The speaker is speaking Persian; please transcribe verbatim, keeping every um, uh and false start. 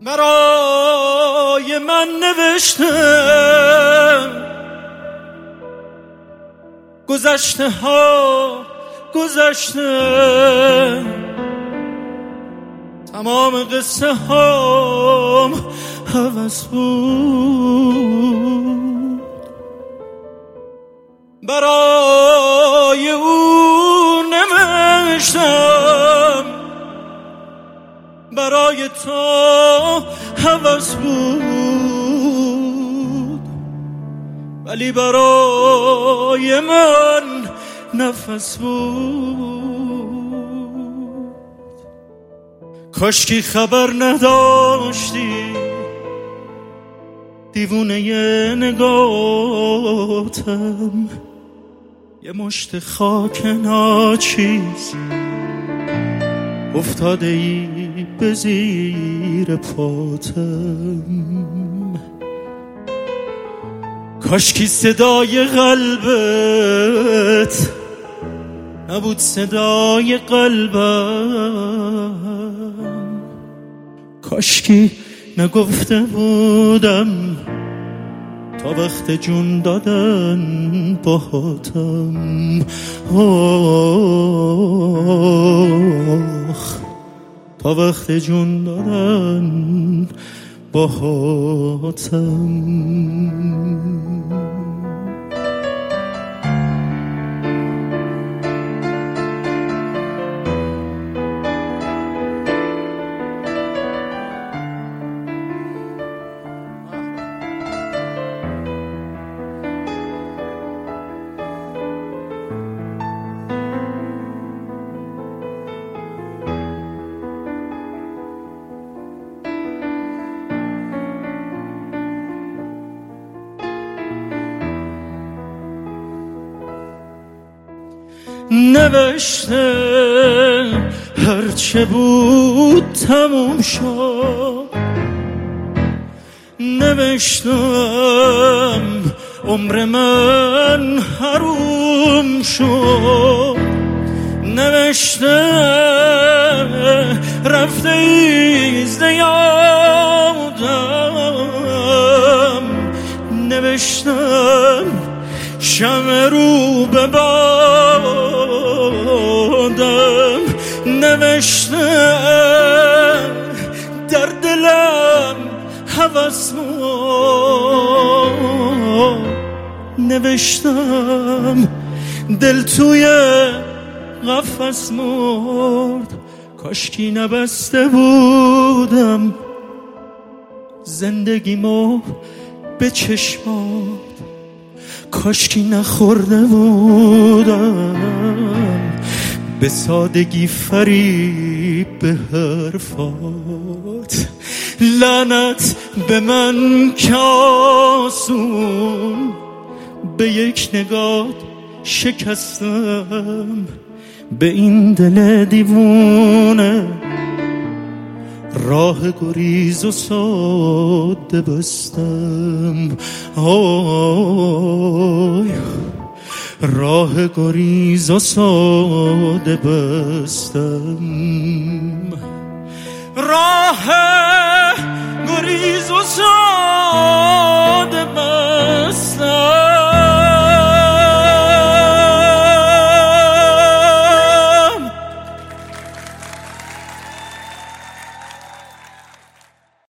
برای من نوشته گذشته ها گذشته، تمام قصه هام هوس بود. برای او نوشتم، برای تو هوس بود، ولی برای من نفس بود. کاشکی خبر نداشتی دیوونه ی نگاتم، یه مشت خاک ناچیز افتاده ای به زیر پاتم. کاشکی صدای قلبت نبود صدای قلبم، کاشکی نگفته بودم تا وقت جون دادن باهاتم. آخ تا وقت جون دادن باهاتم. نوشته هرچه بود تموم شد، نوشتم عمر من حروم شد، نوشته رفته ایزده یادم، نوشتم شمع رو به بادم، نوشتم در دلم هوس مرد، نوشتم دل توی قفس مرد. کاشکی نبسته بودم زندگیمو به چشمات، کاشکی نخورده بودم به سادگی فریب به حرفات. لعنت به من که آسون به یک نگاه شکستم، به این دل دیوونه راه گریز و ساده بستم. آی راه گریز و ساده بستم.